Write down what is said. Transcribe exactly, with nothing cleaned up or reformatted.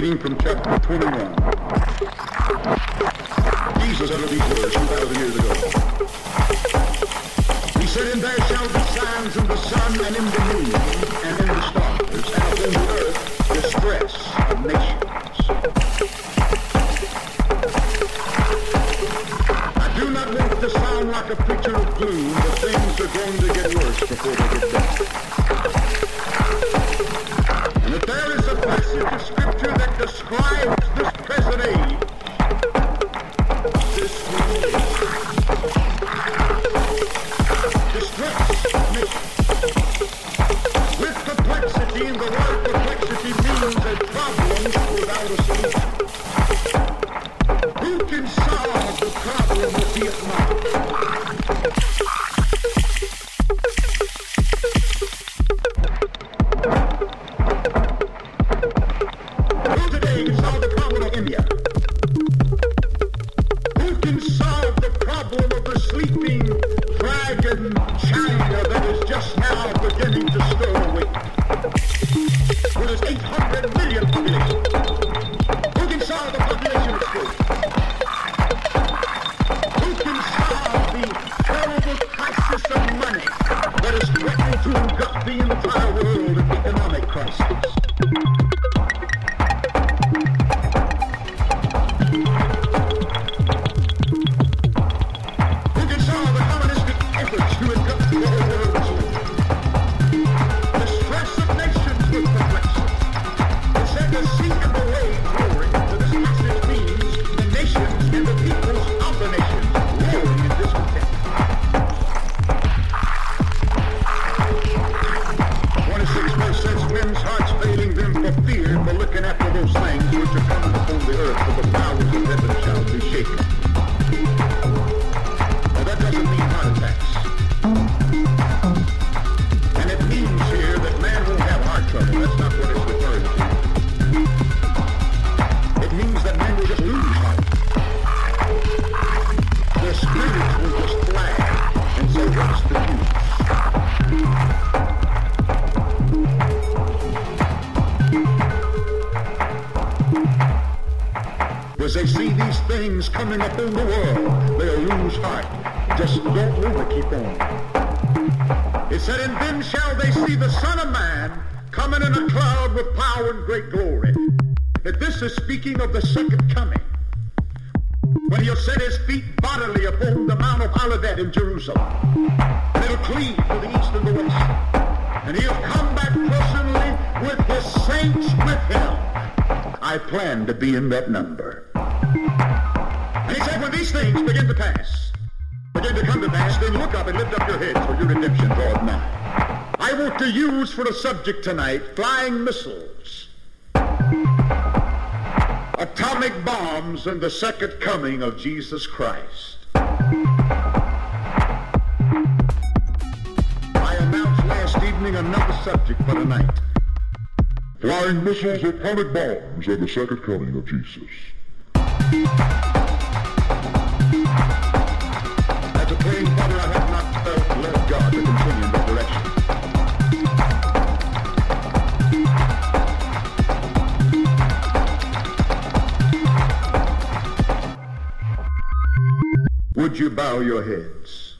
reading from chapter twenty-one. Jesus uttered these words two thousand years ago. He said, "And there shall be signs in the sun and in the moon and in the stars, and upon the earth distress of nations." I do not want to sound like a preacher of gloom, but things are going to get worse before they get better. And if there is a passage of scripture that describes this present age, this will be distress of nations. With perplexity, and the word perplexity means a problem without a solution. Who can solve the problem of Vietnam? Who today can solve the problem of India? Who can solve the problem of the sleeping dragon China that is just now beginning to stir awake? With its eight hundred million population. Who can solve the population explosion? Who can solve the terrible crisis of money that is threatening to engulf the entire world in economic crisis? Who can solve the communistic efforts to engulf the whole world in slavery? The stress of nations with perplexity. It said the sea and the waves roaring. So this passage means the nations and the peoples of the nations roaring in discontent. twenty-six verse says, "Men's hearts failing them for fear, for looking after those things which are coming upon the earth, for the powers of heaven shall be shaken." Now that doesn't mean heart attacks. And it means here that man won't have heart trouble. That's not what it's referring to. It means that men will just lose heart. Their spirits will just flag. And so what's the use? As they see these things coming upon the world, they'll lose heart. Just don't want to keep on. It said, "And then shall they see the Son of Man coming in a cloud with power and great glory." That this is speaking of the second coming, when he'll set his feet bodily upon the Mount of Olivet in Jerusalem. And it'll cleave to the east and the west. And he'll come back personally with his saints with him. I plan to be in that number. And he said, when these things begin to pass, begin to come to pass, then look up and lift up your heads, for your redemption draweth nigh. I want to use for the subject tonight flying missiles, atomic bombs, and the second coming of Jesus Christ. I announced last evening another subject for tonight. Flying missiles, atomic bombs, and the second coming of Jesus. As a praying father, I have not felt led God to continue in that direction. Would you bow your heads?